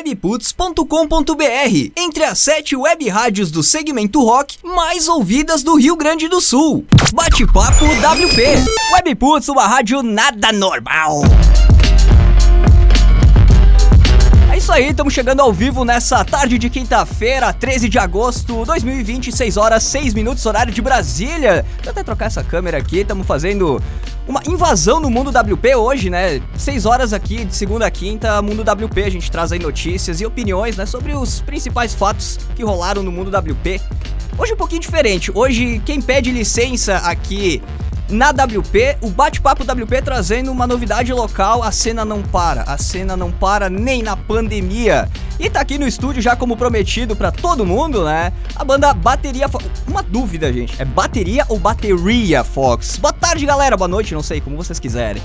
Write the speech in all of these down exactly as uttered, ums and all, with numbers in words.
webputs ponto com ponto b r, entre as sete web rádios do segmento rock mais ouvidas do Rio Grande do Sul. Bate-papo W P. Webputs, uma rádio nada normal. É isso aí, estamos chegando ao vivo nessa tarde de quinta-feira, treze de agosto de dois mil e vinte, seis horas, seis minutos, horário de Brasília. Deixa eu até trocar essa câmera aqui, estamos fazendo uma invasão no Mundo W P hoje, né? seis horas aqui, de segunda a quinta, Mundo W P. A gente traz aí notícias e opiniões, né, sobre os principais fatos que rolaram no Mundo W P. Hoje é um pouquinho diferente, hoje quem pede licença aqui na W P, o Bate-Papo W P trazendo uma novidade local, a cena não para, a cena não para nem na pandemia. E tá aqui no estúdio já como prometido pra todo mundo, né? A banda Bateria Fox. Uma dúvida, gente, é bateria ou bateria Fox? Boa tarde, galera, boa noite, não sei, como vocês quiserem.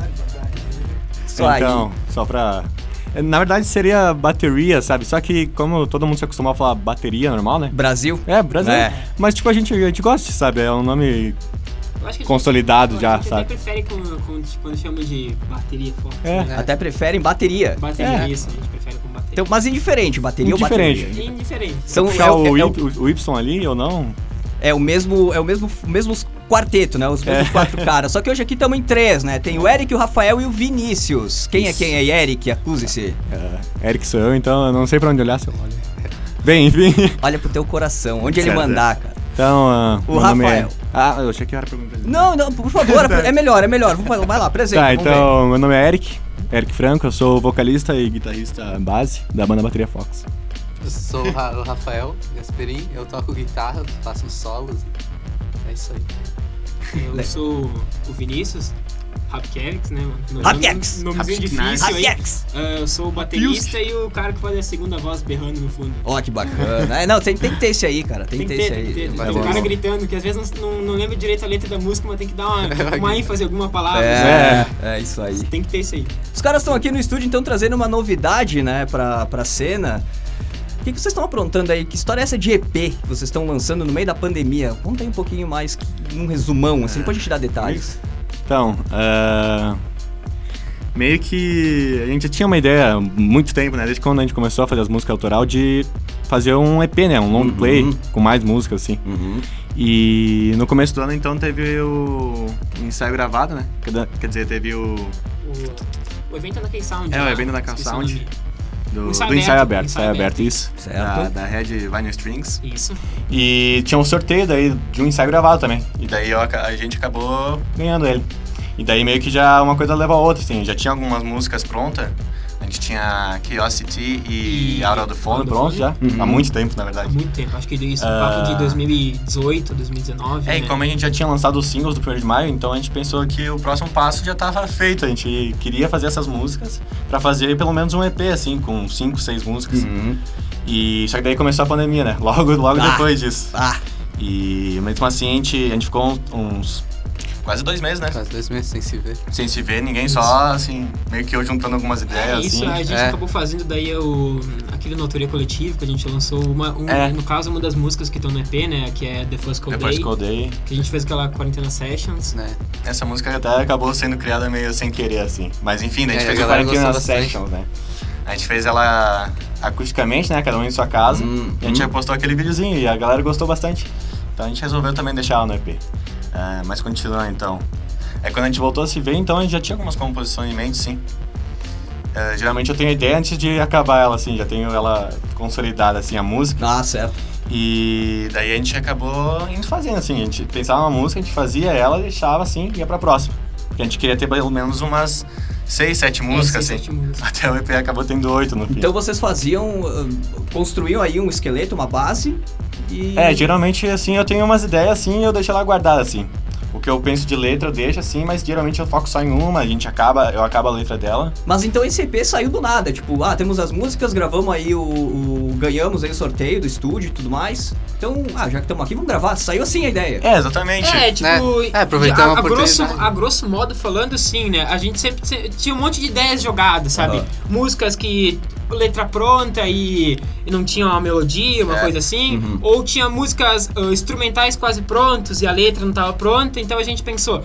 Isso aí. Então, só pra... Na verdade seria bateria, sabe? Só que como todo mundo se acostumou a falar bateria normal, né? Brasil. É, Brasil. É. Mas tipo, a gente, a gente gosta, sabe? É um nome... consolidado já, a sabe? A gente até prefere quando, quando, quando chama de bateria forte. É. Né? Até preferem bateria. Bateria, é. Isso, a gente prefere com bateria. Então, mas indiferente, bateria indiferente. ou bateria? Indiferente. São, puxar é, o, é, é, é, o, o Y ali ou não? É o mesmo, é o mesmo, mesmo quarteto, né? Os mesmos é. quatro caras. Só que hoje aqui estamos em três, né? Tem o Eric, o Rafael e o Vinícius. Quem é quem aí? Eric, acuse-se. É, Eric sou eu, então eu não sei pra onde olhar, seu olho. Bem, enfim. Olha pro teu coração, onde certo. Ele mandar, cara. Então, uh, o Rafael. É... Ah, eu achei que era pergunta. Não, não, por favor, é melhor, é melhor. Vai lá, presente. Tá, então, meu nome é Eric, Eric Franco, eu sou vocalista e guitarrista base da banda Bateria Fox. Eu sou o Rafael Gasperin, eu toco guitarra, faço solos, é isso aí. Eu sou o Vinícius, Rapkex, né, mano? Rapkex! Nomezinho difícil aí. Uh, eu sou o baterista e o cara que faz a segunda voz berrando no fundo. Ó, oh, que bacana. É, não, tem, tem que ter esse aí, cara. Tem, tem que ter, ter esse aí. Tem, tem, tem o cara gritando, que às vezes não, não, não lembra direito a letra da música, mas tem que dar uma, uma ênfase, alguma palavra. É, é, é isso aí. Tem que ter isso aí. Os caras estão aqui no estúdio, então, trazendo uma novidade, né, pra, pra cena. O que, que vocês estão aprontando aí? Que história é essa de E P que vocês estão lançando no meio da pandemia? Conta aí um pouquinho mais, um resumão, assim, pode te dar detalhes. Então, uh, meio que a gente já tinha uma ideia há muito tempo, né? Desde quando a gente começou a fazer as músicas autoral, de fazer um E P, né? Um long uhum. play com mais músicas, assim. Uhum. E no começo do ano, então, teve o ensaio gravado, né? Quer dizer, teve o... O, o evento na K-Sound. É, lá, o evento na K-Sound. Do, ensaio do ensaio aberto, aberto, ensaio aberto, aberto, isso. Certo. Da, da Red Vinyl Strings. Isso. E tinha um sorteio daí de um ensaio gravado também. E daí eu, a gente acabou ganhando ele. E daí meio que já uma coisa leva a outra, assim. Já tinha algumas músicas prontas. A gente tinha Curiosity e, e Out of the Phone pronto já. Uhum. Há muito tempo, na verdade. Há muito tempo. Acho que isso, uh... no papo de dois mil e dezoito, dois mil e dezenove. É, né? E como a gente já tinha lançado os singles do primeiro de maio, então a gente pensou que o próximo passo já estava feito. A gente queria fazer essas músicas pra fazer pelo menos um E P, assim, com cinco, seis músicas. Uhum. E só que daí começou a pandemia, né? Logo, logo ah. depois disso. Ah. E mesmo assim a gente, a gente ficou uns... Quase dois meses, né? Quase dois meses sem se ver. Sem se ver, ninguém isso. Só, assim, meio que eu juntando algumas ideias, é, isso, assim. a gente é. acabou fazendo daí o, aquele no Autoria Coletivo, que a gente lançou, uma, um, é. no caso, uma das músicas que estão no E P, né? Que é The First Cold The Day. First Cold Day. Que a gente fez aquela Quarentena Sessions. Né? Essa música até acabou sendo criada meio sem querer, assim. Mas enfim, a gente é, fez a a Quarentena Sessions, né? A gente fez ela acusticamente, né? Cada um em sua casa. Hum, e a gente hum. já postou aquele videozinho e a galera gostou bastante. Então a gente resolveu também deixar ela no E P. Uh, mas continuando, então... É quando a gente voltou a se ver, então a gente já tinha algumas composições em mente, sim. Uh, geralmente eu tenho a ideia antes de acabar ela, assim, já tenho ela consolidada, assim, a música. Ah, certo. E daí a gente acabou indo fazendo, assim, a gente pensava uma música, a gente fazia ela, deixava, assim, e ia pra próxima. Porque a gente queria ter pelo menos umas seis, sete músicas, é, seis, assim. Sete músicas. Até o E P acabou tendo oito no fim. Então vocês faziam, construíam aí um esqueleto, uma base e... É, geralmente, assim, eu tenho umas ideias, assim, e eu deixo ela guardada, assim. O que eu penso de letra eu deixo assim, mas geralmente eu foco só em uma, a gente acaba, eu acabo a letra dela. Mas então esse E P saiu do nada, tipo, ah, temos as músicas, gravamos aí o, o ganhamos aí o sorteio do estúdio e tudo mais. Então, ah, já que estamos aqui, vamos gravar. Saiu assim a ideia. É, exatamente. É, tipo, é, é aproveitar uma a, a, grosso, oportunidade. a grosso modo falando, sim, né? A gente sempre tinha um monte de ideias jogadas, sabe? Uhum. Músicas que letra pronta e, e não tinha uma melodia, uma é. coisa assim. Uhum. Ou tinha músicas uh, instrumentais quase prontos e a letra não estava pronta. Então a gente pensou,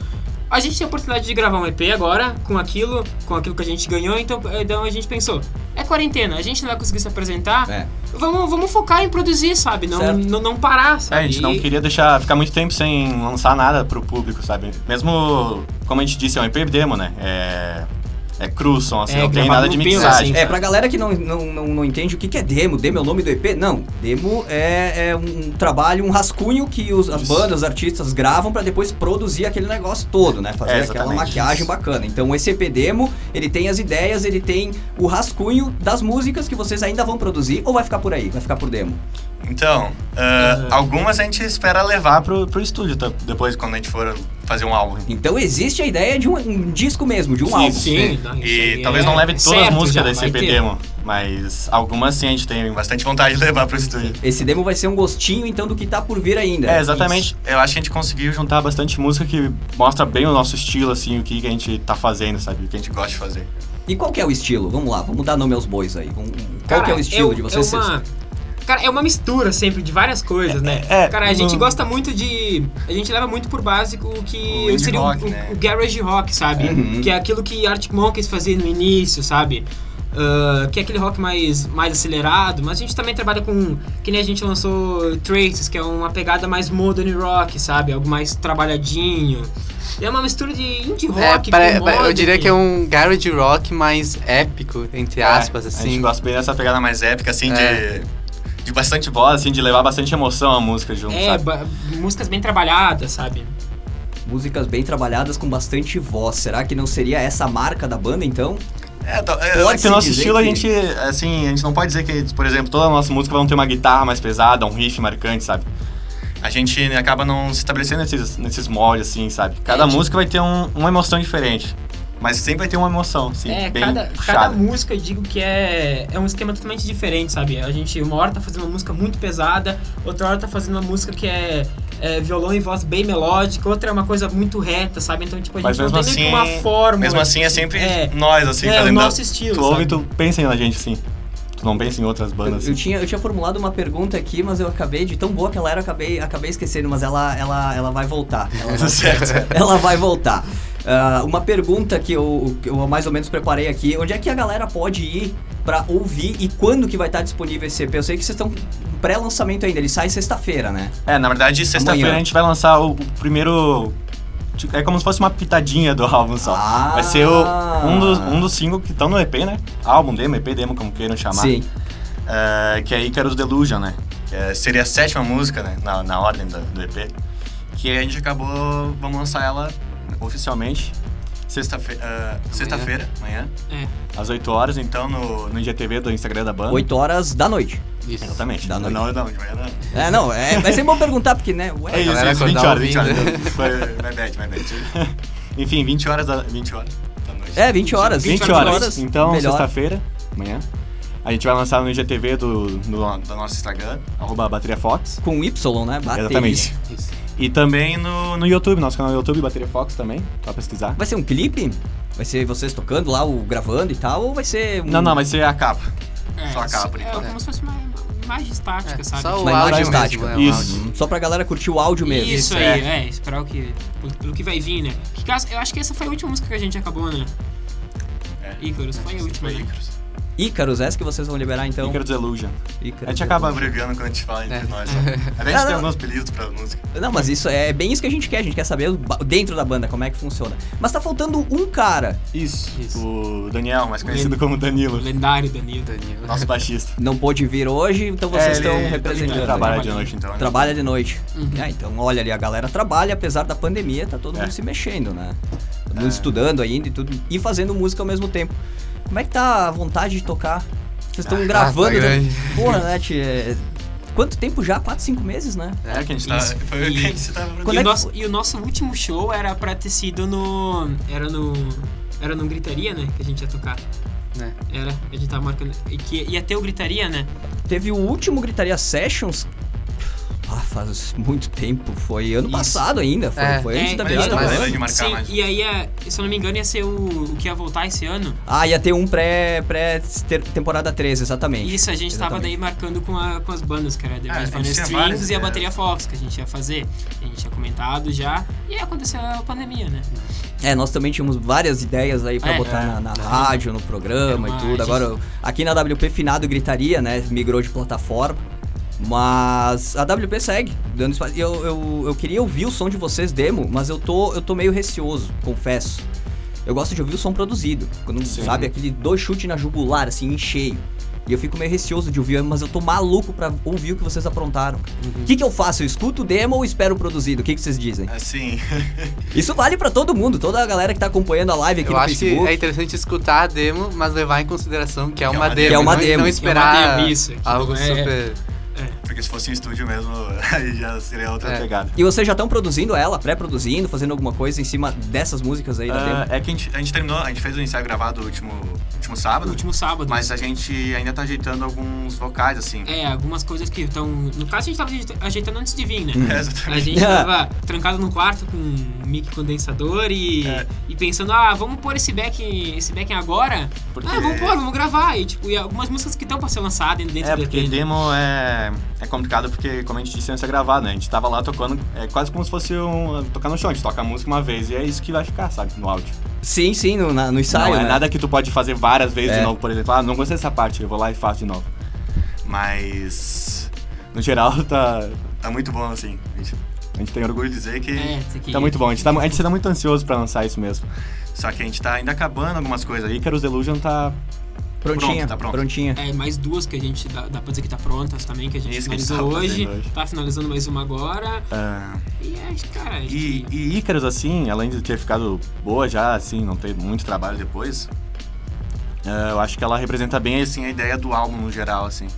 a gente tem a oportunidade de gravar um E P agora, com aquilo, com aquilo que a gente ganhou, então, então a gente pensou, é quarentena, a gente não vai conseguir se apresentar, É. vamos, vamos focar em produzir, sabe? Não, não, não parar, É, sabe? a gente não queria deixar ficar muito tempo sem lançar nada pro público, sabe? Mesmo, como a gente disse, é um E P demo, né? É, é cru som, assim, É, não tem gravado nada de no pelo, mixagem. assim. É, pra galera que não, não, não, não entende o que, que é demo, demo é o nome do E P? Não, demo é, é um trabalho, um rascunho que os, as Isso. bandas, os artistas gravam pra depois produzir aquele negócio todo, né? Fazer É, aquela exatamente. maquiagem bacana. Então esse E P demo, ele tem as ideias, ele tem o rascunho das músicas que vocês ainda vão produzir ou vai ficar por aí, vai ficar por demo? Então, uh, algumas a gente espera levar pro, pro estúdio tá? Depois, quando a gente for fazer um álbum. Então existe a ideia de um, um disco mesmo, de um Sim, álbum. Sim, não, isso E aí talvez é- não leve é todas as certo músicas já, desse vai E P ter. demo, mas algumas sim a gente tem bastante vontade de levar pro estúdio. Esse demo vai ser um gostinho, então, do que tá por vir ainda. É, exatamente. Eu acho que a gente conseguiu juntar bastante música que mostra bem o nosso estilo, assim, o que, que a gente tá fazendo, sabe? O que a gente gosta de fazer. E qual que é o estilo? Vamos lá, vamos dar nome aos bois aí. Vamos- Qual Cara, que é o estilo é, de vocês? É uma, cara, é uma mistura sempre de várias coisas, né? É, é, cara, a gente no- gosta muito de... A gente leva muito por básico o que O indie seria o- rock, o, né? o garage rock, sabe? Uhum. Que é aquilo que Arctic Monkeys fazia no início, sabe? Ah, que é aquele rock mais, mais acelerado, mas a gente também trabalha com... Que nem a gente lançou Traces, que é uma pegada mais modern rock, sabe? Algo mais trabalhadinho. E é uma mistura de indie É, rock pare- com pare- eu modern. diria que é um garage rock mais épico, entre aspas, É, A assim. gente gosta bem dessa pegada mais épica, assim, É. de, de bastante voz, assim, de levar bastante emoção à música junto, É, sabe? ba- músicas bem trabalhadas, sabe? Músicas bem trabalhadas com bastante voz. Será que não seria essa a marca da banda, então? É, tá- é, Pode que se o nosso dizer estilo, que- a gente, assim, a gente não pode dizer que, por exemplo, toda a nossa música vai ter uma guitarra mais pesada, um riff marcante, sabe? A gente acaba não se estabelecendo nesses, nesses moldes, assim, sabe? Cada É, tipo- música vai ter um- uma emoção diferente, mas sempre vai ter uma emoção, assim, É, bem cada, puxada. cada música eu digo que é, é um esquema totalmente diferente, sabe? A gente, uma hora tá fazendo uma música muito pesada, outra hora tá fazendo uma música que é, é violão e voz bem melódica, outra é uma coisa muito reta, sabe? Então, tipo, a gente Mas não mesmo tem meio que assim, uma fórmula. mesmo assim é sempre É, nós, assim, é o fazendo... nosso estilo, Tu ouve e sabe? tu pensa na gente, assim. Tu não pensa em outras Eu, bandas, eu assim. tinha, eu tinha formulado uma pergunta aqui, mas eu acabei de... Tão boa que ela era, eu acabei, acabei esquecendo, mas ela, ela, ela vai voltar. Ela vai, Certo. ela vai voltar. Ah, uma pergunta que eu, que eu mais ou menos preparei aqui. Onde é que a galera pode ir pra ouvir e quando que vai estar disponível esse E P? Eu sei que vocês estão pré-lançamento ainda, ele sai sexta-feira, né? É, na verdade, sexta-feira Amanhã. a gente vai lançar o, o primeiro... É como se fosse uma pitadinha do álbum só. Ah. Vai ser o, um, dos, um dos singles que estão no E P, né? Álbum, demo, E P, demo, como queiram chamar. Sim. É, que é Icarus Delusion, né? Que é- seria a sétima música, né? Na, na ordem do, do E P. Que a gente acabou... Vamos lançar ela oficialmente sexta-feira, uh, sexta-feira, amanhã, É. às oito horas, então, no, no I G T V do Instagram da banda. oito horas da noite. Isso. Exatamente. Da noite. Não, não, de manhã não. É, não, é, mas é bom perguntar, porque, né? É Ué, isso, galera isso, vinte acordar horas, vinte horas. ouvindo. Foi, vai bad, vai bad. Enfim, vinte horas da, vinte horas da noite. é, vinte horas. vinte horas. horas. Então, melhor. sexta-feira, amanhã. A gente vai lançar no I G T V do, do, do nosso Instagram, arroba Bateria Fox. Com Y, né? Bateria. Exatamente. Isso. E também no, no YouTube, nosso canal no YouTube, Bateria Fox também, pra pesquisar. Vai ser um clipe? Vai ser vocês tocando lá, o gravando e tal? Ou vai ser um... Não, não, vai ser a capa. É, Só a capa, por é enquanto. como se fosse uma imagem estática, É, sabe? só o Uma imagem áudio estática. mesmo. É, o Isso. áudio. Hum, Só pra galera curtir o áudio mesmo. Isso aí, é. é, esperar o que, pelo, pelo que vai vir, né? Que caso, eu acho que essa foi a última música que a gente acabou, né? É. Icarus, foi a última, Foi né? Icarus. Ícaros, essa que vocês vão liberar então? Icarus Illusion. Ícaros. A gente acaba abreviando quando a gente fala entre É. nós. Sabe? Até a gente Não, tem não. alguns apelidos pra música. Não, mas isso é bem isso que a gente quer. A gente quer saber o ba- dentro da banda como é que funciona. Mas tá faltando um cara. Isso. Isso. O Daniel, mais O conhecido Len- como O Danilo. lendário Danilo. Danilo. Nosso baixista. Não pôde vir hoje, então vocês É, estão ele- representando. Ele trabalha né? de noite, então. né? Trabalha de noite. Uhum. É, então, olha ali, a galera trabalha, apesar da pandemia, tá todo É. mundo se mexendo, né? Todo mundo É. estudando ainda e tudo. E fazendo música ao mesmo tempo. Como é que tá a vontade de tocar? Vocês estão Ah, gravando. tá grande. Porra, né, tia? É- Quanto tempo já? Quatro, cinco meses, né? É, que a gente tá. Isso. Foi o que a gente tava Quando E é o, que nosso, e o nosso último show era pra ter sido no... Era no... Era no Gritaria, né? Que a gente ia tocar. Né? Era, a gente tava marcando... E que ia ter o Gritaria, né? Teve o último Gritaria Sessions. Ah, faz muito tempo, foi ano Isso. passado ainda, foi, É. foi antes É, da mas virada tá do bom, ano. de marcar Sim, mais. e aí, é, se eu não me engano, ia ser o, o que ia voltar esse ano. Ah, ia ter um pré, pré ter- temporada três, exatamente. Isso, a gente tava daí Exatamente. marcando com, a, com as bandas, que era The É, Red a gente Vanilla tinha várias Strings e a ideias. Bateria Fox, que a gente ia fazer. A gente tinha comentado já, e aí aconteceu a pandemia, né? É, nós também tínhamos várias ideias aí pra É, botar é. na, na rádio, no programa Era e uma- tudo. Agora, aqui na W P, Finado Gritaria, né, migrou de plataforma. Mas a W P segue dando espaço. Eu, eu, eu queria ouvir o som de vocês demo, mas eu tô, eu tô meio receoso, confesso. Eu gosto de ouvir o som produzido, quando, Sim. sabe, aquele dois chutes na jugular, assim, em cheio. E eu fico meio receoso de ouvir, mas eu tô maluco pra ouvir o que vocês aprontaram. O que que eu faço? Eu escuto o demo ou espero o produzido? O que que vocês dizem? Assim, Isso vale pra todo mundo, toda a galera que tá acompanhando a live aqui Eu no acho Facebook. que é interessante escutar a demo, mas levar em consideração que é Que é uma uma demo. Que é uma não, demo. não esperar Que é uma demo, isso, que algo não é- super... porque se fosse em estúdio mesmo, aí já seria outra É. pegada. E vocês já estão produzindo ela, pré-produzindo, fazendo alguma coisa em cima dessas músicas aí da demo? Ah, é que a gente, a gente terminou, a gente fez o ensaio gravado no último, último sábado, No último sábado. mas a gente ainda tá ajeitando alguns vocais, assim. É, algumas coisas que estão... No caso, a gente tava ajeita- ajeitando antes de vir, né? É, A exatamente. gente tava trancado no quarto com um mic condensador e, É. e pensando, ah, vamos pôr esse backing, esse backing agora? Porque- Ah, vamos pôr, vamos gravar. E, tipo, e algumas músicas que estão pra ser lançadas dentro É, do porque E P, né? demo é, é complicado porque, como a gente disse, antes é gravado, né? A gente tava lá tocando, é quase como se fosse um, tocar no show, a gente toca a música uma vez e é isso que vai ficar, sabe, no áudio. Sim, sim, no, na- no ensaio, não é né? nada que tu pode fazer várias vezes É. de novo, por exemplo. Ah, não gostei dessa parte, eu vou lá e faço de novo. Mas, no geral, tá, tá muito bom, assim. A gente, a gente tem orgulho de dizer que É, isso aqui- tá muito bom. A gente tá, a gente tá muito ansioso pra lançar isso mesmo. Só que a gente tá ainda acabando algumas coisas. Icarus Illusion tá... Prontinha, Pronto, tá pronto. prontinha. É, mais duas que a gente, dá, dá pra dizer que tá prontas também, que a gente Isso que a gente finalizou tava hoje, fazendo hoje. tá finalizando mais uma agora, ah, e é, cara, acho E, que- e Icarus, assim, além de ter ficado boa já, assim, não ter muito trabalho depois, ah, eu acho que ela representa bem, assim, a ideia do álbum no geral, assim.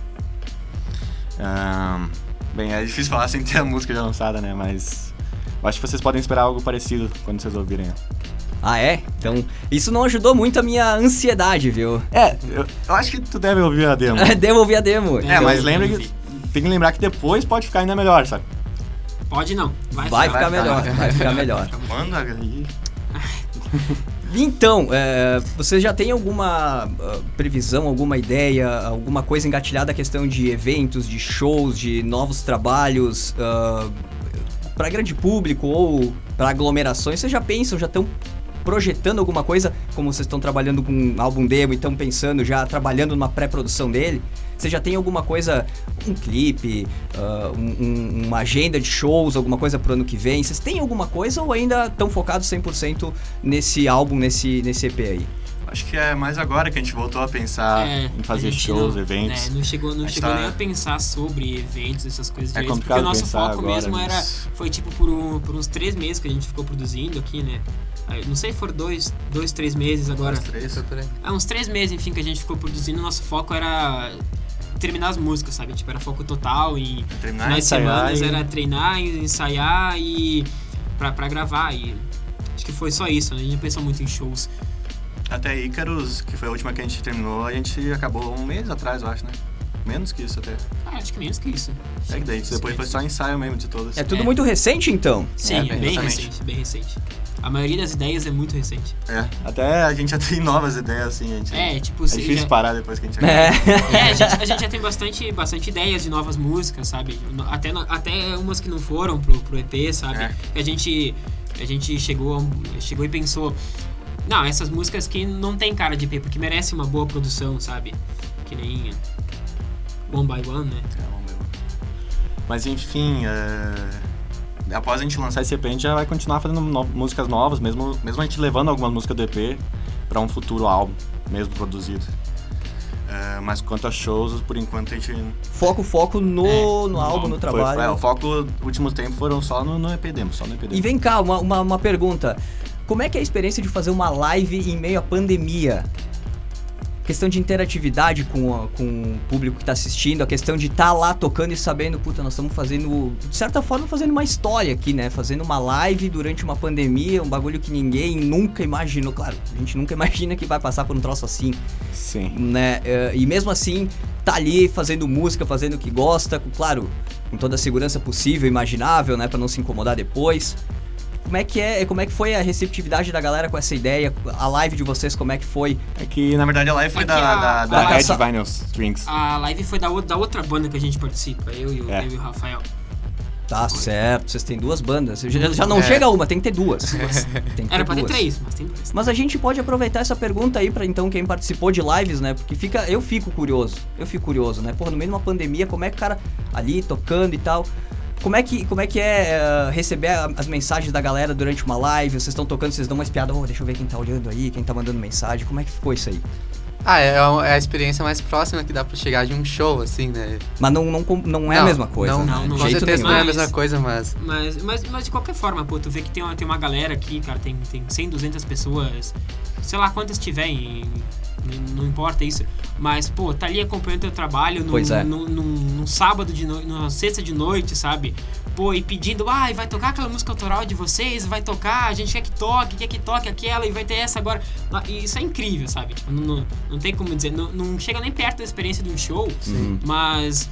Ah, bem, é difícil falar sem ter a música já lançada, né, mas eu acho que vocês podem esperar algo parecido quando vocês ouvirem ela. Ah, é? Então, isso não ajudou muito a minha ansiedade, viu? É, eu, eu acho que tu deve ouvir a demo. Demo ouvir a demo. É, mas eu lembra vi. que tem que lembrar que depois pode ficar ainda melhor, sabe? Pode não, vai, Vai ficar. ficar vai melhor, ficar. vai ficar melhor. Manda aí. Então, é, você já tem alguma ah, previsão, alguma ideia, alguma coisa engatilhada a questão de eventos, de shows, de novos trabalhos para grande público ou para aglomerações? Vocês já pensam, já estão projetando alguma coisa, como vocês estão trabalhando com um álbum demo e estão pensando já, trabalhando numa pré-produção dele? Você já tem alguma coisa, um clipe, ah, um- um- uma agenda de shows, alguma coisa pro ano que vem? Vocês têm alguma coisa ou ainda estão focados cem por cento nesse álbum, nesse, nesse E P aí? Acho que é mais agora que a gente voltou a pensar É, em fazer a gente shows, não, eventos. né, não chegou, não A gente chegou tá- nem a pensar sobre eventos, essas coisas É direito, porque complicado o nosso pensar foco agora mesmo era, nisso. foi tipo por, um- por uns três meses que a gente ficou produzindo aqui, né? Aí, não sei se foram dois, dois, três meses agora. Os três. Foi por aí. É, uns três meses, enfim, que a gente ficou produzindo. Nosso foco era terminar as músicas, sabe? Tipo, era foco total em Terminar, finais de ensaiar semana, e- era treinar, ensaiar e pra, pra gravar. E acho que foi só isso, né? A gente não pensou muito em shows. Até Icarus, que foi a última que a gente terminou, a gente acabou um mês atrás, eu acho, né? Menos que isso até. Ah, acho que menos que isso. É que daí depois foi só ensaio mesmo de todas. É tudo É. muito recente, então? Sim, É, é, bem bem recente. recente, bem recente. A maioria das ideias é muito recente. É, até a gente já tem novas ideias, assim. A gente, É, tipo, é se difícil já- parar depois que a gente É. É, a gente, a gente já tem bastante, bastante ideias de novas músicas, sabe? Até, no- até umas que não foram pro, pro E P, sabe? É. Que a gente, a gente chegou, chegou e pensou, não, essas músicas que não tem cara de E P, porque merece uma boa produção, sabe? Que nem One by One, né? É, vamos ver. Mas enfim, é, após a gente lançar esse E P, a gente já vai continuar fazendo no- músicas novas, mesmo, mesmo a gente levando algumas músicas do E P pra um futuro álbum, mesmo produzido. É, mas quanto a shows, por enquanto a gente... Foco, foco no, É, no álbum, no Foi- trabalho. é, o foco, no último tempo, foram só no, no E P demo, só no E P demo. E vem cá, uma, uma, uma pergunta. Como é que é a experiência de fazer uma live em meio à pandemia? Questão de interatividade com, a- com o público que tá assistindo, a questão de estar lá tocando e sabendo, puta, nós estamos fazendo, de certa forma, fazendo uma história aqui, né? Fazendo uma live durante uma pandemia, um bagulho que ninguém nunca imaginou. Claro, a gente nunca imagina que vai passar por um troço assim, Sim. né? É, e mesmo assim, tá ali fazendo música, fazendo o que gosta, claro, com toda a segurança possível, imaginável, né, pra não se incomodar depois. Como é que é, como é que foi a receptividade da galera com essa ideia? A live de vocês, como é que foi? É que, na verdade, a live foi É da, que a- da, da, a- Red Vinyl Strings. A live foi da, o- da outra banda que a gente participa, eu e o, É. eu e o Rafael. Tá certo, vocês têm duas bandas. Já, já não É. chega uma, tem que ter duas. Tem que Era ter pra ter duas. três, mas tem duas. Mas a gente pode aproveitar essa pergunta aí pra então quem participou de lives, né? Porque fica, eu fico curioso, eu fico curioso, né? Porra, no meio de uma pandemia, como é que o cara ali tocando e tal... Como é que, como é, que é uh, receber a, as mensagens da galera durante uma live? Vocês estão tocando, vocês dão uma espiada, oh, deixa eu ver quem tá olhando aí, quem tá mandando mensagem. Como é que ficou isso aí? Ah, é a, é a experiência mais próxima que dá pra chegar de um show, assim, né? Mas não, não, com- não é a Não, mesma coisa, não, né? não, De não. Com jeito certeza nenhum. não é a Mas- mesma coisa, mas... Mas, mas, mas de qualquer forma, pô, tu vê que tem uma, tem uma galera aqui, cara, tem, tem cem, duzentas pessoas, sei lá quantas tiver, em, não importa isso, mas, pô, tá ali acompanhando teu trabalho num, Pois é. num, num, num sábado de noite, numa sexta de noite, sabe? Pô, e pedindo, ai, vai tocar aquela música autoral de vocês, vai tocar, a gente quer que toque, quer que toque aquela, e vai ter essa agora. E isso é incrível, sabe? Tipo, não, não, não tem como dizer, não, não chega nem perto da experiência de um show, Uhum. mas,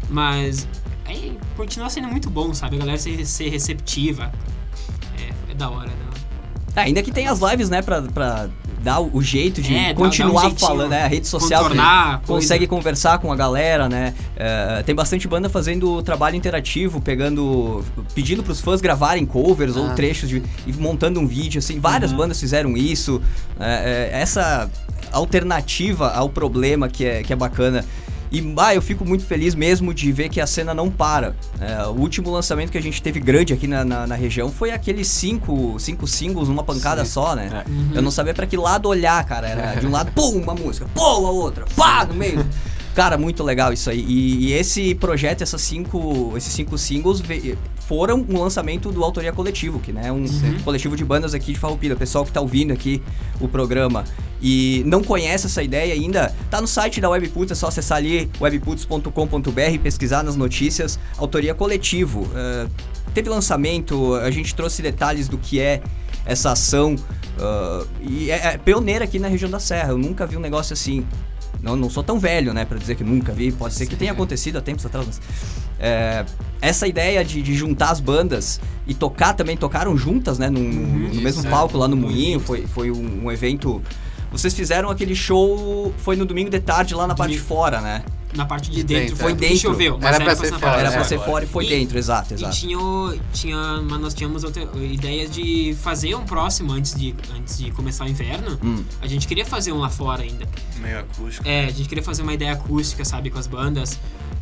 mas aí continua sendo muito bom, sabe? A galera ser, ser receptiva, é, é da hora, né? É, ainda que tem as lives, né, pra, pra dar o jeito de É, dá- continuar dá um jeitinho, falando, né? A rede social que contornar a coisa. consegue conversar com a galera, né? É, tem bastante banda fazendo trabalho interativo, pegando, pedindo pros fãs gravarem covers ou Ah. trechos de, e montando um vídeo, assim. Várias Uhum. bandas fizeram isso. É, é, essa alternativa ao problema que é, que é bacana. E ah, eu fico muito feliz mesmo de ver que a cena não para. É, o último lançamento que a gente teve grande aqui na, na, na região foi aqueles cinco, cinco singles numa pancada Sim. só, né? É. Uhum. Eu não sabia pra que lado olhar, cara. Era de um lado, pum, uma música, pum, a outra, pá, no meio. Cara, muito legal isso aí. E, e esse projeto, essas cinco, esses cinco singles ve- foram um lançamento do Autoria Coletivo, que né, é um Sim. coletivo de bandas aqui de Farroupilha. O pessoal que tá ouvindo aqui o programa e não conhece essa ideia ainda, tá no site da Webputs, é só acessar ali webputs ponto com ponto b r, pesquisar nas notícias, Autoria Coletivo. Uh, teve lançamento, a gente trouxe detalhes do que é essa ação uh, e é, é pioneira aqui na região da Serra. Eu nunca vi um negócio assim. Não, não sou tão velho, né, pra dizer que nunca vi. Pode ser que tenha acontecido há tempos atrás, mas... É, essa ideia de, de juntar as bandas e tocar também, tocaram juntas, né, num- no, isso, mesmo é. palco lá no Um Moinho. evento. Foi, foi um, um evento... Vocês fizeram aquele show, foi no domingo de tarde lá na parte de Domingo. fora, né? Na parte de De dentro. dentro, Foi é. E dentro. choveu, mas Era pra ser na fora, parte Era de pra é. ser fora. fora e foi E- dentro, exato, E exato. tinha, o- tinha, mas nós tínhamos outra, ideias de fazer um próximo antes de, antes de começar o inverno. Hum. A gente queria fazer um lá fora ainda. Meio acústico. É, a gente queria fazer uma ideia acústica, sabe, com as bandas.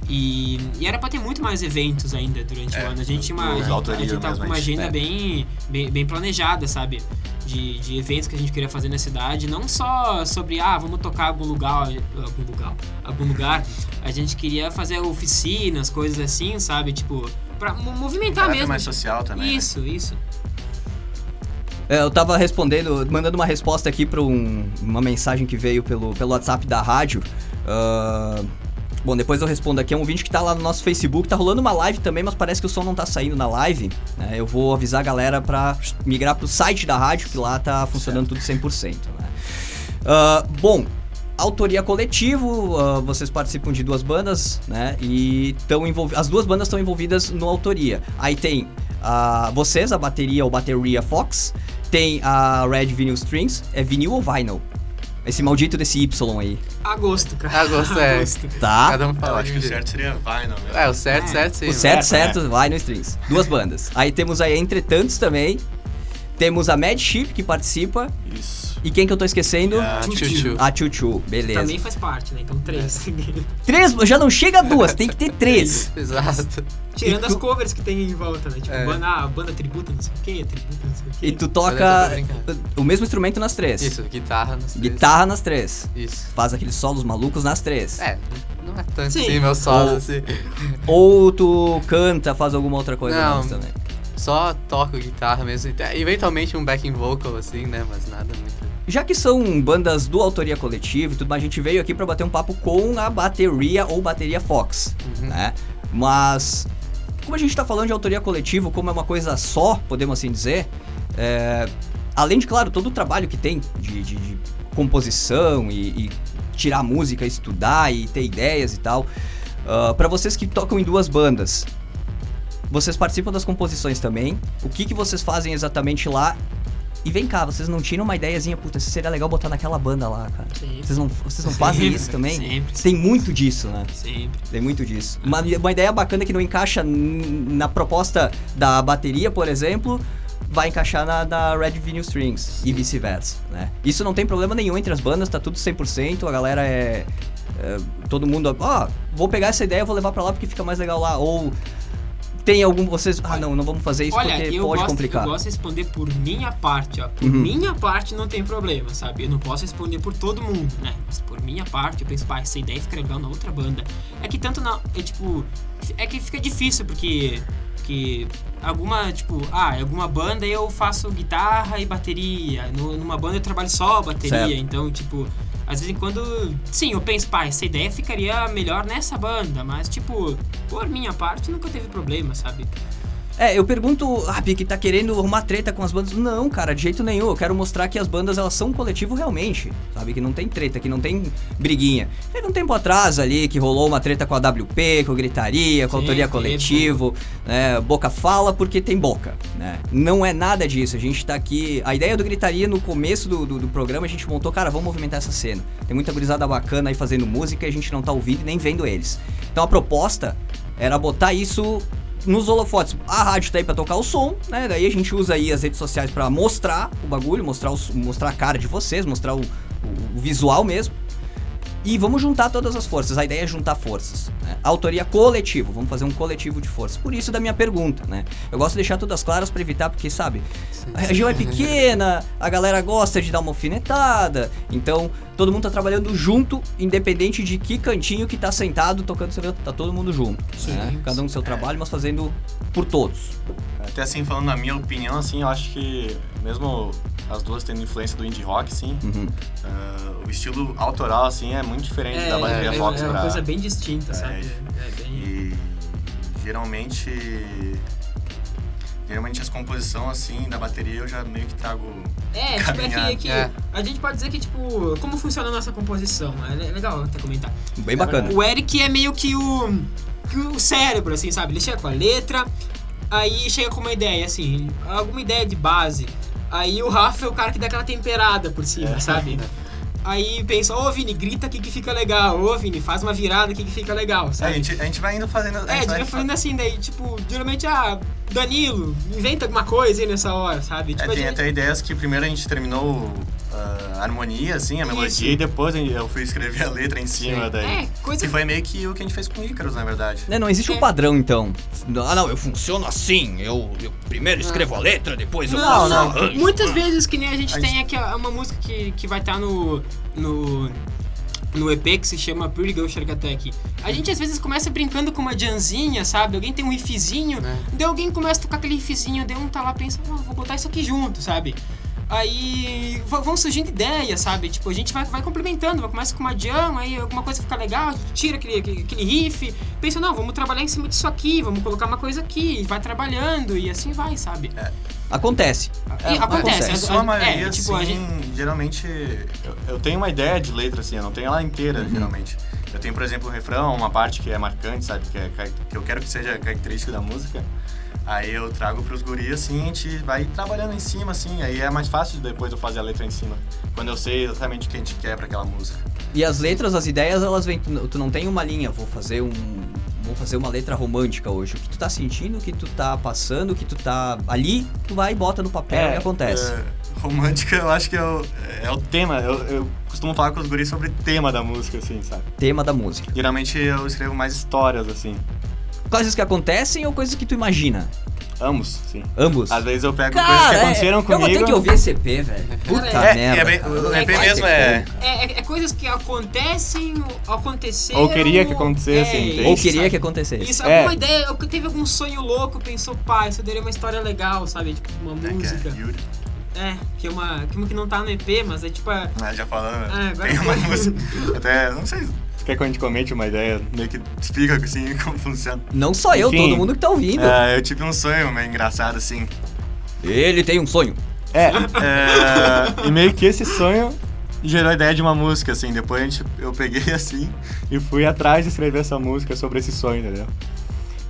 E, e era pra ter muito mais eventos ainda durante É, o ano. A gente, tinha uma, os a gente, a autoria gente tava mesmo, com uma a gente- agenda é. bem, bem, bem planejada, sabe? De, de eventos que a gente queria fazer na cidade. Não só sobre, ah, vamos tocar algum lugar, algum lugar, algum lugar. A gente queria fazer oficinas, coisas assim, sabe? Tipo, pra mo- movimentar Caráter mesmo. mais social também, né? Isso, isso. É, eu tava respondendo, mandando uma resposta aqui pra um- uma mensagem que veio pelo, pelo WhatsApp da rádio. Ah, bom, depois eu respondo aqui. É um ouvinte que tá lá no nosso Facebook. Tá rolando uma live também, mas parece que o som não tá saindo na live. né? Eu vou avisar a galera pra migrar pro site da rádio, que lá tá funcionando tudo cem por cento. Né? Ah, bom, autoria coletivo, ah, vocês participam de duas bandas, né? E tão envolvi- as duas bandas estão envolvidas no autoria. Aí tem ah, vocês, a bateria ou bateria Fox, tem a Red Vinyl Strings, é vinil ou vinyl? Esse maldito desse Y aí. Agosto, cara. Agosto, é. Agosto. Tá? Cada um Eu fala acho de que um o jeito. certo seria Vinyl mesmo. É, o certo, É. certo sim. O certo, É, certo, Vinyl Strings. Duas bandas. Aí temos aí, entretantos, também, temos a Mad Ship, que participa. Isso. E quem que eu tô esquecendo? E a Tchutchu. A Chuchu, beleza. Também faz parte, né? Então três. Três, já não chega a duas, tem que ter três. Exato. Tirando E as tu- covers que tem em volta, né? Tipo, É. banda, ah, banda tributa, não sei o quê, tributa, não sei o quê. E tu Mas toca eu tô brincando. o mesmo instrumento nas três. Isso, guitarra nos três. Guitarra nas três. Isso. Faz aqueles solos malucos nas três. É, não é tanto Sim. assim, meu solo, Ou- assim. Ou tu canta, faz alguma outra coisa Não. mais também. Só toco guitarra mesmo. e te- Eventualmente um backing vocal, assim, né? Mas nada muito. Já que são bandas do autoria coletiva e tudo mais, a gente veio aqui pra bater um papo com a bateria ou bateria Fox, Uhum. né? Mas, como a gente tá falando de autoria coletiva, como é uma coisa só, podemos assim dizer, é, além de, claro, todo o trabalho que tem de, de- de composição e, e tirar música, estudar e ter ideias e tal, ah, pra vocês que tocam em duas bandas, vocês participam das composições também. O que, que vocês fazem exatamente lá? E vem cá, vocês não tiram uma ideiazinha, puta, isso seria legal botar naquela banda lá, cara. Sempre. Vocês não, vocês não fazem Sempre, isso também? Sempre. Tem muito disso, né? Sempre. Tem muito disso. Uma, uma ideia bacana que não encaixa n- na proposta da bateria, por exemplo, vai encaixar na, na Red Vinyl Strings e vice-versa, né? Isso não tem problema nenhum entre as bandas, tá tudo cem por cento, a galera é... é todo mundo, ó, oh, vou pegar essa ideia e vou levar pra lá porque fica mais legal lá, ou... Tem algum, vocês, ah não, não vamos fazer isso Olha, porque eu pode gosto, complicar. eu gosto de responder por minha parte, ó. Por Uhum. minha parte não tem problema, sabe? Eu não posso responder por todo mundo, né? Mas por minha parte, eu penso, pá, essa ideia fica legal na outra banda. É que tanto na, é tipo, é que fica difícil porque que alguma, tipo, ah, em alguma banda eu faço guitarra e bateria, no, numa banda eu trabalho só bateria, Certo. Então, tipo, às vezes em quando, sim, eu penso, pá, essa ideia ficaria melhor nessa banda, mas, tipo, por minha parte nunca teve problema, sabe? É, eu pergunto, ah, Pique, tá querendo arrumar treta com as bandas? Não, cara, de jeito nenhum. Eu quero mostrar que as bandas, elas são um coletivo realmente, sabe? Que não tem treta, que não tem briguinha. Teve um tempo atrás ali que rolou uma treta com a W P, com Gritaria, com a Sim, Autoria teve. Coletivo, né? Boca fala porque tem boca, né? Não é nada disso, a gente tá aqui... A ideia do Gritaria, no começo do, do, do programa, a gente montou, cara, vamos movimentar essa cena. Tem muita gurizada bacana aí fazendo música e a gente não tá ouvindo e nem vendo eles. Então a proposta era botar isso... nos holofotes. A rádio tá aí pra tocar o som, né? Daí a gente usa aí as redes sociais pra mostrar o bagulho, mostrar, o, mostrar a cara de vocês, mostrar o, o, o visual mesmo. E vamos juntar todas as forças. A ideia é juntar forças, né? Autoria coletivo, vamos fazer um coletivo de forças. Por isso da minha pergunta, né? Eu gosto de deixar todas claras pra evitar, porque, sabe, a região é pequena, a galera gosta de dar uma alfinetada, então todo mundo tá trabalhando junto, independente de que cantinho que tá sentado tocando, você vê, tá todo mundo junto, né? Cada um no seu trabalho, mas fazendo por todos. Até assim, falando na minha opinião, assim, eu acho que mesmo as duas tendo influência do indie rock, assim, Uhum. uh, o estilo autoral, assim, é muito diferente É, da bateria é, Fox é uma pra... coisa bem distinta, É, sabe? É bem... E geralmente... Geralmente as composições, assim, da bateria eu já meio que trago... É, tipo, é que, é que É. a gente pode dizer que, tipo, como funciona a nossa composição? É le- legal até comentar. Bem bacana. O Eric é meio que o, que o cérebro, assim, sabe? Ele chega com a letra, aí chega com uma ideia, assim, alguma ideia de base. Aí o Rafa é o cara que dá aquela temperada por cima, É. sabe? Aí pensa, ô Vini, grita aqui que fica legal. Ô Vini, faz uma virada aqui que fica legal, É, a, sabe? gente, a gente vai indo fazendo... a É, gente vai devia fazendo assim, daí, tipo, geralmente, ah, Danilo, inventa alguma coisa aí nessa hora, sabe? É, Tipo, tem a gente- até ideias que primeiro a gente terminou uh, a harmonia, assim, a melodia, Isso. e depois eu fui escrever a letra em cima Sim. daí. É, coisa Que foi meio que o que a gente fez com o Ícaros, na verdade. Né, não existe um É. padrão, então. Ah, não, eu funciono assim. Eu, eu primeiro escrevo a letra, depois eu Não, faço não. o arranjo. Muitas vezes que nem a gente A tem gente- aqui uma música que, que vai estar no, no, no E P que se chama Pretty Girl Shark Attack. A gente às vezes começa brincando com uma jamzinha, sabe? Alguém tem um riffzinho, É. daí alguém começa a tocar aquele riffzinho, daí um tá lá pensa, ah, vou botar isso aqui junto, sabe? Aí v- vão surgindo ideias, sabe? Tipo, a gente vai, vai complementando, vai começa com uma jam, aí alguma coisa fica legal, a gente tira aquele, aquele, aquele riff, pensa, não, vamos trabalhar em cima disso aqui, vamos colocar uma coisa aqui, e vai trabalhando, e assim vai, sabe? Acontece. E acontece. Em a- sua a- maioria, é, tipo, a assim, gente- geralmente... Eu, eu tenho uma ideia de letra, assim, eu não tenho ela inteira, Uhum. geralmente. Eu tenho, por exemplo, um refrão, uma parte que é marcante, sabe? Que, é, que eu quero que seja característica da música. Aí eu trago pros guris, assim, a gente vai trabalhando em cima, assim. Aí é mais fácil depois eu fazer a letra em cima. Quando eu sei exatamente o que a gente quer pra aquela música. E as letras, as ideias, elas vêm. Tu tu não tem uma linha, vou fazer um. Vou fazer uma letra romântica hoje. O que tu tá sentindo, o que tu tá passando, o que tu tá ali, tu vai e bota no papel e acontece. É, romântica, eu acho que é o, é o tema. Eu, eu costumo falar com os guris sobre tema da música, assim, sabe? Tema da música. Geralmente eu escrevo mais histórias, assim. Coisas que acontecem ou coisas que tu imagina? Ambos, sim. Ambos. Às vezes eu pego coisas que Cara, aconteceram é, comigo. eu vou ter que ouvir esse E P, velho. Puta É, merda. é bem- cara. o Não E P vai mesmo ter é- como. É, é, é coisas que acontecem, aconteceram... Ou queria que acontecessem, é, entende? Ou isso, queria sabe? que acontecesse. Isso, É. alguma ideia, ou que teve algum sonho louco, pensou, pá, isso daria uma história legal, sabe? Tipo, uma É, que música. é Yuri. É, que é uma, que uma que não tá no E P, mas é tipo... a- Ah, já falando, Ah, agora tem uma foi. música. Até, não sei. Você quer que a gente comente uma ideia? Meio que explica assim como funciona. Não só eu, Enfim, todo mundo que tá ouvindo. É, eu tive um sonho meio engraçado assim. Ele tem um sonho. É, é, e meio que esse sonho gerou a ideia de uma música, assim. Depois a gente, eu peguei assim e fui atrás de escrever essa música sobre esse sonho, entendeu?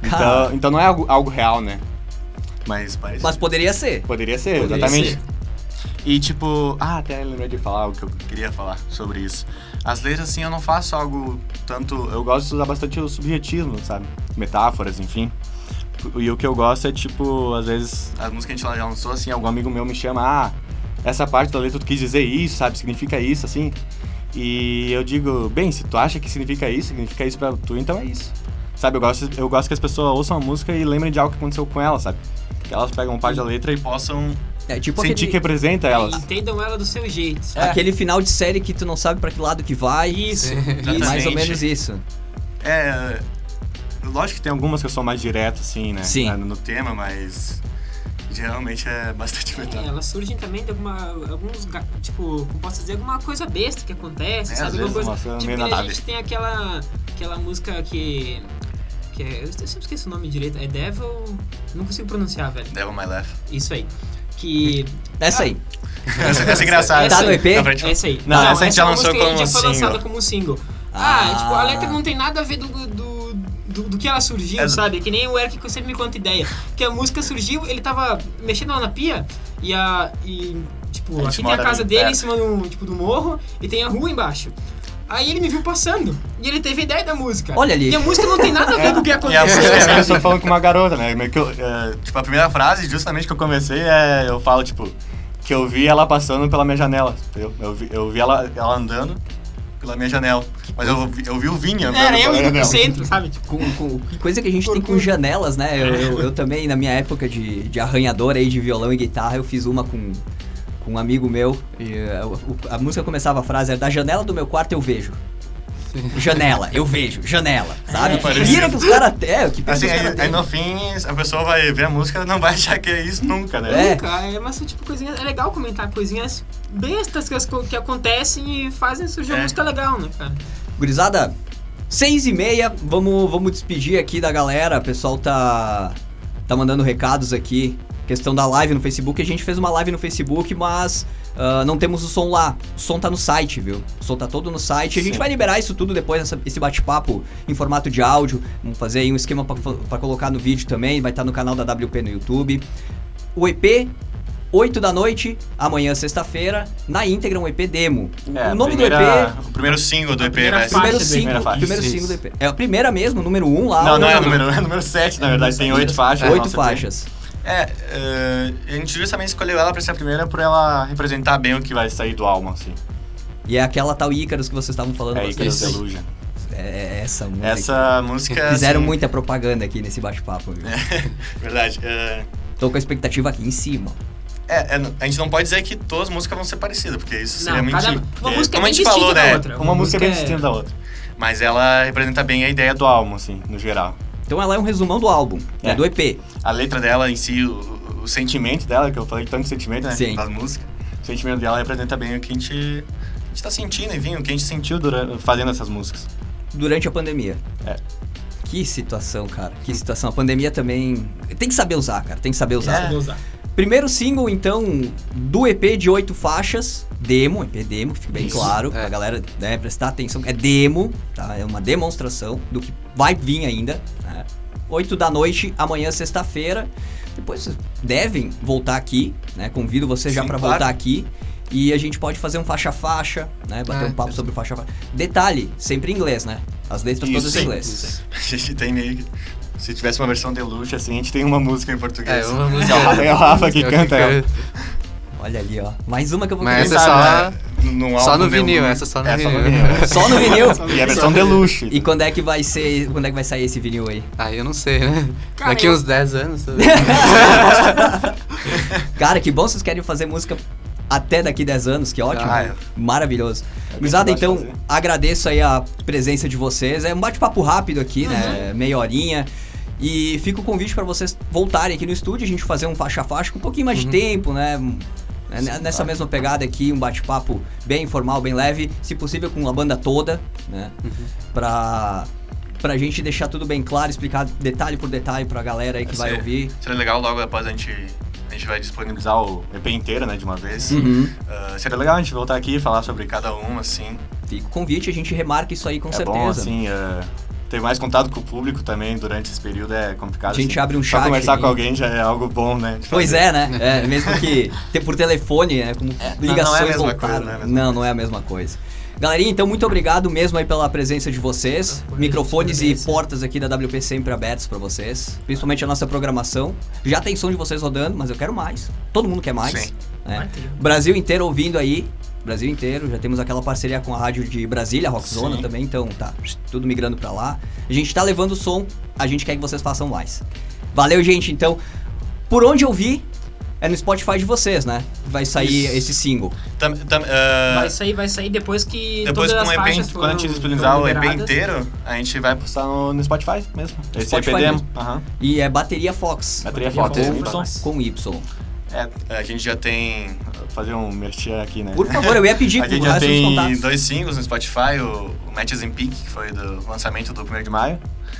Então, então não é algo, algo real, né? Mas parece. Mas poderia ser. Poderia ser, Poderia exatamente. ser. E tipo, ah, até lembrei de falar o que eu queria falar sobre isso. As letras, assim, eu não faço algo tanto... Eu gosto de usar bastante o subjetismo, sabe? Metáforas, enfim. E o que eu gosto é, tipo, às vezes, as músicas que a gente já lançou, assim, algum amigo meu me chama, ah, essa parte da letra tu quis dizer isso, sabe? Significa isso, assim. E eu digo, bem, se tu acha que significa isso, significa isso pra tu, então é isso. Sabe, eu gosto, eu gosto que as pessoas ouçam a música e lembrem de algo que aconteceu com elas, sabe? Que elas pegam parte da letra e possam É, tipo sentir aquele, que representa elas. Entendam ela do seu jeito. é. aquele final de série que tu não sabe pra que lado que vai. Isso. E mais ou menos isso. É, lógico que tem algumas que eu sou mais direto, assim, né? Sim. No, no tema, mas geralmente é bastante É, metáfora. elas surgem também de alguma, alguns, ga- tipo, como posso dizer, alguma coisa besta que acontece, É, sabe? às Alguma vezes coisa, uma coisa tipo, meio que nada a a gente ver. tem aquela, aquela música que, que é, eu sempre esqueço o nome direito, é Devil, não consigo pronunciar, velho. Devil My Life. Isso aí. Que... Essa aí. Essa, essa é engraçada. Tá no E P? Dá pra gente- É essa aí. Não, essa a gente é já uma lançou música como que já foi lançada single. como um single. Ah, Ah. tipo, a letra não tem nada a ver do, do, do, do que ela surgiu, É. sabe? Que nem o Eric que sempre me conta ideia. Que a música surgiu, ele tava mexendo lá na pia e a... E, tipo, A gente aqui tem a mora casa ali dele perto. em cima do, tipo, do morro e tem a rua embaixo. Aí ele me viu passando e ele teve a ideia da música. Olha ali. E a música não tem nada a ver com o que E a aconteceu. música sabe? começou falando com uma garota, né? Meio que eu, é, tipo, a primeira frase, justamente que eu comecei, é, eu falo, tipo, que eu vi ela passando pela minha janela, entendeu? Eu vi, eu vi ela, ela andando pela minha janela. Mas eu, vi- eu vi o Vini andando Era pela eu minha indo pro janela. centro, sabe? Tipo, Com, com- que coisa que a gente tem com janelas, né? Eu, eu, eu também, na minha época de, de arranhador aí, de violão e guitarra, eu fiz uma com, com um amigo meu. E, uh, o- a música começava a frase, era da janela do meu quarto eu vejo. Janela, eu vejo, janela, sabe? É, parece- Vira que os caras até, que Assim, os aí, cara aí têm. no fim, a pessoa vai ver a música e não vai achar que é isso nunca, né? É. Nunca, é, mas tipo, coisinhas, é legal comentar coisinhas bestas que, as co- que acontecem e fazem surgir uma É. música legal, né, cara? Gurizada, seis e meia, vamos, vamos despedir aqui da galera. O pessoal tá, tá mandando recados aqui. Questão da live no Facebook. A gente fez uma live no Facebook, mas ah, não temos o som lá. O som tá no site, viu? O som tá todo no site. A gente Sim. vai liberar isso tudo depois, essa- esse bate-papo em formato de áudio. Vamos fazer aí um esquema pra, pra colocar no vídeo também. Vai estar no canal da W P no YouTube. O E P, oito da noite, amanhã, sexta-feira, na íntegra, um E P demo. O, É, o nome primeira- do E P... O primeiro single do E P primeira vai ser. faixa Primeiro do single, primeira faixa. primeiro Isso, single do E isso. P. É a primeira mesmo, número um lá. Não, ou não é o número, é o número sete, na verdade. Tem oito faixas. Oito Nossa, faixas. É, eh, a gente justamente escolheu ela pra ser a primeira por ela representar bem o que vai sair do álbum, assim. E é aquela tal Ícaros que vocês estavam falando. É bastante. Icarus Delusion. É essa música. Essa música... Fizeram assim, muita propaganda aqui nesse bate-papo, viu? É, verdade. eh, Tô com a expectativa aqui em cima. É, é, a gente não pode dizer que todas as músicas vão ser parecidas, porque isso seria Não, mentir. cada- uma porque, música é como a bem gente falou, distinta da né? outra. Uma, Uma música é bem música é- distinta da outra. Mas ela representa bem a ideia do álbum, assim, no geral. Então ela é um resumão do álbum, É. né, do E P. A letra dela em si, o, o sentimento dela, que eu falei tanto de sentimento, né? Sim. Das músicas. O sentimento dela representa bem o que a gente, a gente tá sentindo, enfim, o que a gente sentiu durante, fazendo essas músicas. Durante a pandemia. É. Que situação, cara. Que situação. A pandemia também... Tem que saber usar, cara. Tem que saber usar. É. Vou usar. Primeiro single, então, do E P de oito faixas, demo, E P demo, fica bem Isso, claro, é. pra galera, né, prestar atenção, é demo, tá? É uma demonstração do que vai vir ainda, né? oito da noite, amanhã, sexta-feira, depois vocês devem voltar aqui, né? Convido vocês já Sim, pra claro. voltar aqui. E a gente pode fazer um faixa-faixa, né? Bater Ah, um papo é. sobre faixa-faixa. Detalhe, sempre em inglês, né? As letras Isso, todas em sim. inglês. Isso. A gente tem meio que... Se tivesse uma versão deluxe, assim, a gente tem uma música em português. É, uma música- É o Rafa, é o Rafa que É o canta ela. canta. Olha ali, ó. Mais uma que eu vou Mas começar. essa é Sabe, né? Num só álbum no vinil, deluxe. essa só no É, vinil. é. Só no vinil. E a versão deluxe. E quando é que vai ser, quando é que vai sair esse vinil aí? Aí eu não sei, né? Cara, Daqui eu- uns dez anos. tá sabe? Cara, que bom vocês querem fazer música até daqui dez anos, que ótimo. Ah, é. Maravilhoso. É Gurizada, bem que eu então, gosto de fazer. agradeço aí a presença de vocês. É um bate-papo rápido aqui, né? Uhum. Meia horinha. E fica o convite pra vocês voltarem aqui no estúdio, a gente fazer um faixa a faixa com um pouquinho mais de Uhum. tempo, né? N- Nessa claro. mesma pegada aqui, um bate-papo bem informal, bem leve, se possível com a banda toda, né? Uhum. Pra, pra gente deixar tudo bem claro, explicar detalhe por detalhe pra galera aí que vai Seria- ouvir. Seria legal logo após a gente... A gente vai disponibilizar o E P inteiro, né, de uma vez. Uhum. Ah, seria legal a gente voltar aqui e falar sobre cada um, assim. Fica o convite, a gente remarca isso aí com é certeza. bom, assim, ah, ter mais contato com o público também durante esse período é complicado. A gente assim. abre um Só chat conversar aqui. com alguém já é algo bom, né? de Pois fazer. é, né? É, mesmo que ter por telefone, né? Como É, não, ligações não é a mesma voltaram. coisa, não é a mesma não, não é a mesma coisa. Galerinha, então muito obrigado mesmo aí pela presença de vocês. Por Microfones e isso, portas aqui da W P sempre abertos pra vocês. Principalmente a nossa programação. Já tem som de vocês rodando, mas eu quero mais. Todo mundo quer mais. Sim. né? Vai ter. Brasil inteiro ouvindo aí. Brasil inteiro. Já temos aquela parceria com a rádio de Brasília, a Rockzona Sim. também. Então tá tudo migrando pra lá. A gente tá levando o som. A gente quer que vocês façam mais. Valeu, gente. Então, por onde eu vi, é no Spotify de vocês, né? Vai sair Isso. esse single. Tam, tam, uh, Vai sair, vai sair depois que Depois todas com o as E P, faixas quando a gente foram- disponibilizar foram o E P liberadas. inteiro, a gente vai postar no, no Spotify mesmo. Esse Spotify E P demo. mesmo. Aham. E é bateria Fox. Bateria Bateria Fox. Fox. Y. Com Y. É, a gente já tem... Vou fazer um merchan aqui, né? Por favor, eu ia pedir A com gente o já resto dos tem contatos. dois singles no Spotify, o, o Matches in Peak, que foi do lançamento do primeiro de maio,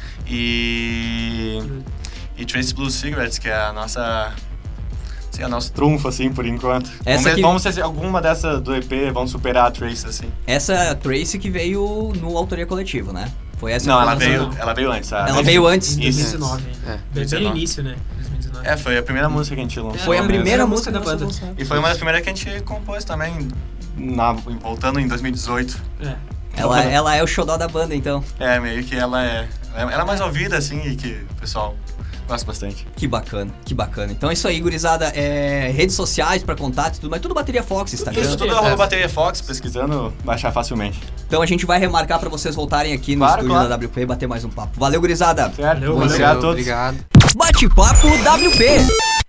e, e Trace Blue Cigarettes, que é a nossa... Assim, é o nosso trunfo, assim, por enquanto. Essa vamos ver, que- vamos ver se alguma dessa do E P vão superar a Trace, assim. Essa é a Tracy que veio no Autoria Coletivo, né? Foi essa Não, que ela foi veio, lançada. ela veio antes. a- Ela veio antes. Em Isso. dois mil e dezenove. É. Bem, bem no dezenove. início, né? dois mil e dezenove. É, foi a primeira música que a gente lançou. Foi a mesmo. primeira É, música da música banda. da banda. E foi uma das primeiras que a gente compôs também, na, voltando em dois mil e dezoito. É. Ela, ela é o xodó da banda, então. É, meio que ela é... Ela é mais ouvida, assim, e que o pessoal gosta bastante. Que bacana, que bacana. Então é isso aí, gurizada. É, redes sociais pra contato e tudo, mas tudo Bateria Fox, Instagram. Isso tudo é É. arroba Bateria Fox, pesquisando, vai achar facilmente. Então a gente vai remarcar pra vocês voltarem aqui no Claro, estúdio claro. da W P e bater mais um papo. Valeu, gurizada. Certo? Valeu, Obrigado a todos. Obrigado. Bate-papo W P.